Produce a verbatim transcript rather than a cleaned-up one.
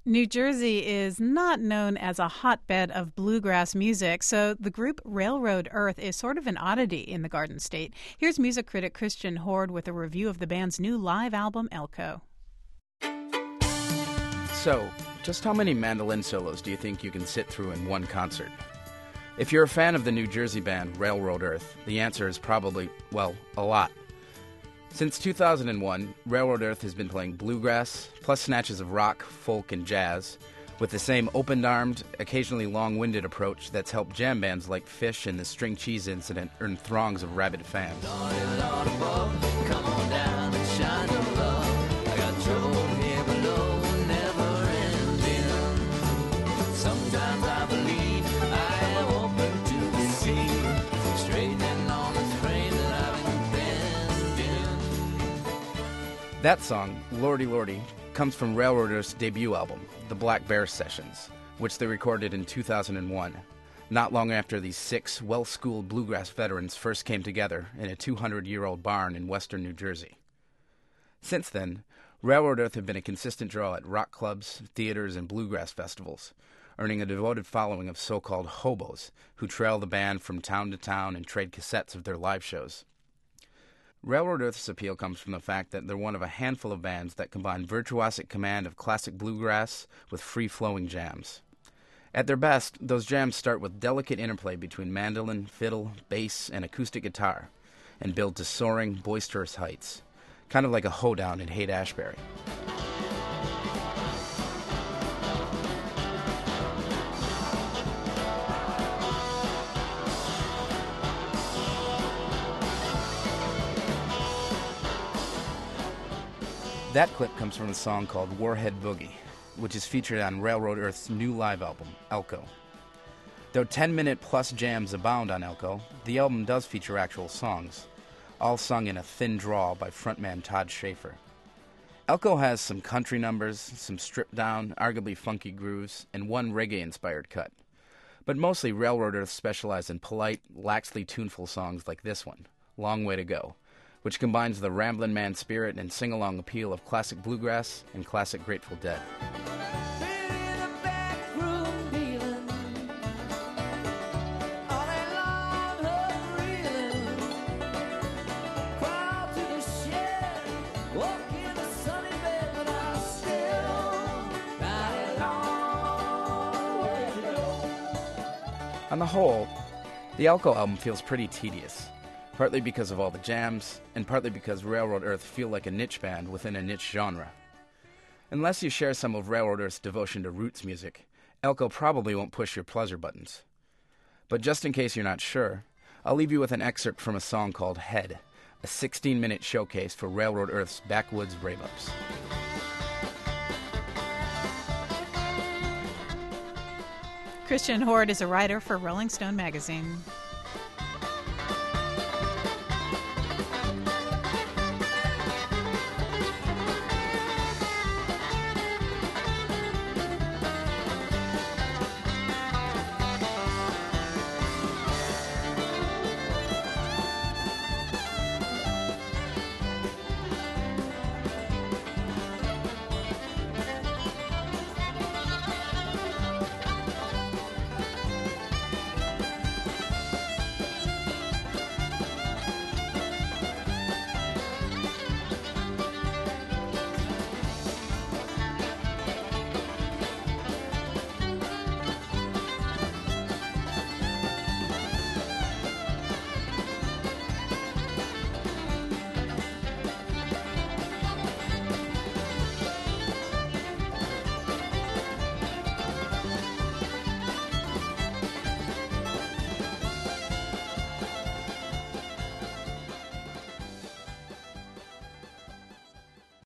New Jersey is not known as a hotbed of bluegrass music, so the group Railroad Earth is sort of an oddity in the Garden State. Here's music critic Christian Hord with a review of the band's new live album, Elko. So, just how many mandolin solos do you think you can sit through in one concert? If you're a fan of the New Jersey band Railroad Earth, the answer is probably, well, a lot. Since two thousand one, Railroad Earth has been playing bluegrass, plus snatches of rock, folk, and jazz, with the same open-armed, occasionally long-winded approach that's helped jam bands like Phish and the String Cheese Incident earn throngs of rabid fans. Lordy, Lord above, come on down and shine your love. I got trouble here below, never ending. Sometimes I believe I am open to the sea, straightening on the train that I've been bending. That song, Lordy Lordy, comes from Railroad Earth's debut album, The Black Bear Sessions, which they recorded in two thousand one, not long after these six well-schooled bluegrass veterans first came together in a two hundred year old barn in western New Jersey. Since then, Railroad Earth have been a consistent draw at rock clubs, theaters, and bluegrass festivals, earning a devoted following of so-called hobos who trail the band from town to town and trade cassettes of their live shows. Railroad Earth's appeal comes from the fact that they're one of a handful of bands that combine virtuosic command of classic bluegrass with free-flowing jams. At their best, those jams start with delicate interplay between mandolin, fiddle, bass, and acoustic guitar, and build to soaring, boisterous heights, kind of like a hoedown in Haight-Ashbury. That clip comes from a song called Warhead Boogie, which is featured on Railroad Earth's new live album, Elko. Though ten-minute-plus jams abound on Elko, the album does feature actual songs, all sung in a thin drawl by frontman Todd Schaefer. Elko has some country numbers, some stripped-down, arguably funky grooves, and one reggae-inspired cut. But mostly Railroad Earth specialize in polite, laxly tuneful songs like this one, Long Way to Go, which combines the ramblin' man spirit and sing-along appeal of classic bluegrass and classic Grateful Dead. On the whole, the Elko album feels pretty tedious, partly because of all the jams, and partly because Railroad Earth feel like a niche band within a niche genre. Unless you share some of Railroad Earth's devotion to roots music, Elko probably won't push your pleasure buttons. But just in case you're not sure, I'll leave you with an excerpt from a song called Head, a sixteen-minute showcase for Railroad Earth's backwoods rave-ups. Christian Hord is a writer for Rolling Stone magazine.